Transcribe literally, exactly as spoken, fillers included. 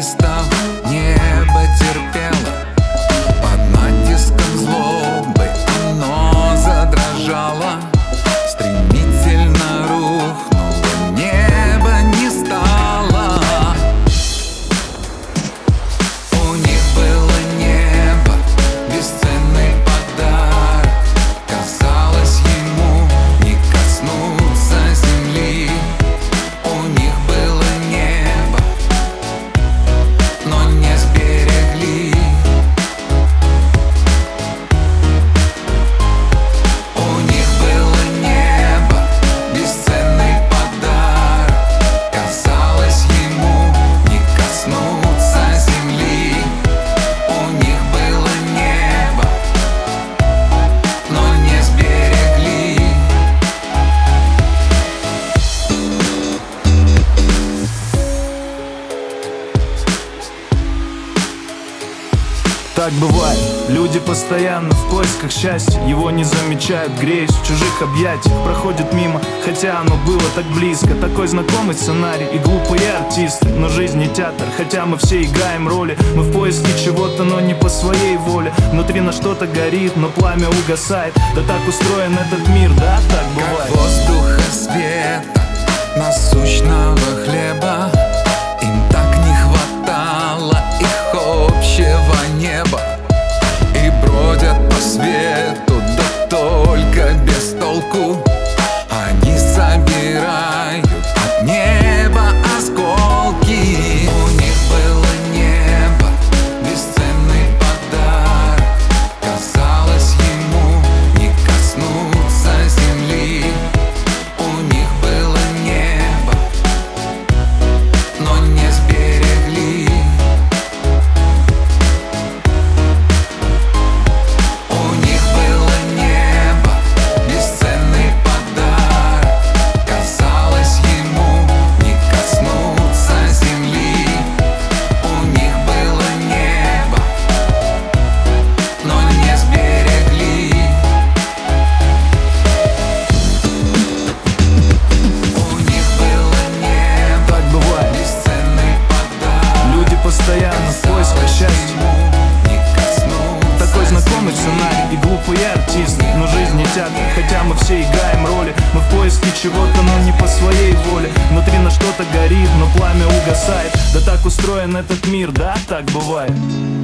стал, небо терпело. Под натиском злобы оно задрожало. Стремительно рухнуло, небо не стало. У них было небо, бесценный подарок. Казалось ему не коснуться земли. У них было небо, но не сберегли. У них было небо, бесценный подарок. Казалось ему не коснуться земли. У них было небо, но не сберегли. Так бывает, люди постоянно в поисках счастья. Его не замечают, греясь в чужих объятиях. Проходят мимо, хотя оно было так близко. Такой знакомый сценарий и глупые артисты. Но жизнь не театр, хотя мы все играем роли. Мы в поиске чего-то, но не по своей воле. Внутри на что-то горит, но пламя угасает. Да так устроен этот мир, да, так бывает. Как воздуха света, насущного хлеба. Им так не хватало их общего неба. И бродят по свету, да только без толку. Они собирают от неба осколки. У них было небо, бесценный подарок. Казалось ему не коснуться земли. У них было небо, но не сберегли. У них было небо, бесценный подарок. Казалось ему не коснуться земли. У них было небо, но не сберегли. У них было небо, Так бывает, бесценный подарок. люди постоянно в поисках счастья. Такой знакомый сценарий и глупые артисты. Но жизнь не театр, хотя мы все играем роли. Мы в поиске чего-то, но не по своей воле. Внутри на что-то горит, но пламя угасает. Да так устроен этот мир, да, так бывает.